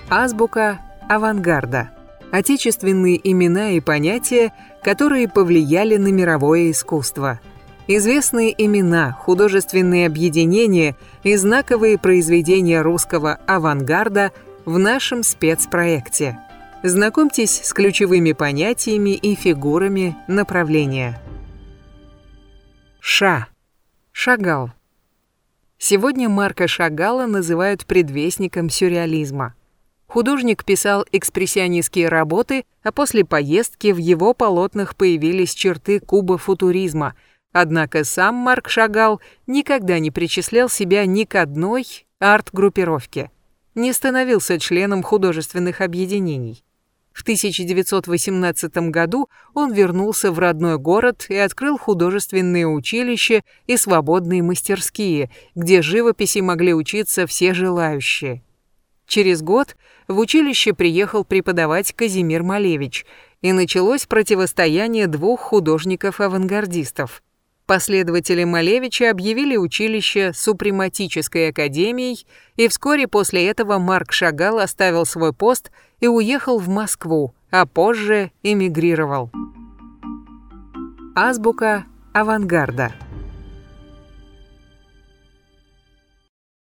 Азбука авангарда. Отечественные имена и понятия, которые повлияли на мировое искусство. Известные имена, художественные объединения и знаковые произведения русского авангарда в нашем спецпроекте. Знакомьтесь с ключевыми понятиями и фигурами направления. Шагал. Сегодня Марка Шагала называют предвестником сюрреализма. Художник писал экспрессионистские работы, а после поездки в его полотнах появились черты кубофутуризма. Однако сам Марк Шагал никогда не причислял себя ни к одной арт-группировке, не становился членом художественных объединений. В 1918 году он вернулся в родной город и открыл художественные училища и свободные мастерские, где живописи могли учиться все желающие. Через год в училище приехал преподавать Казимир Малевич, и началось противостояние двух художников-авангардистов. Последователи Малевича объявили училище супрематической академией, и вскоре после этого Марк Шагал оставил свой пост и уехал в Москву, а позже эмигрировал. Азбука авангарда.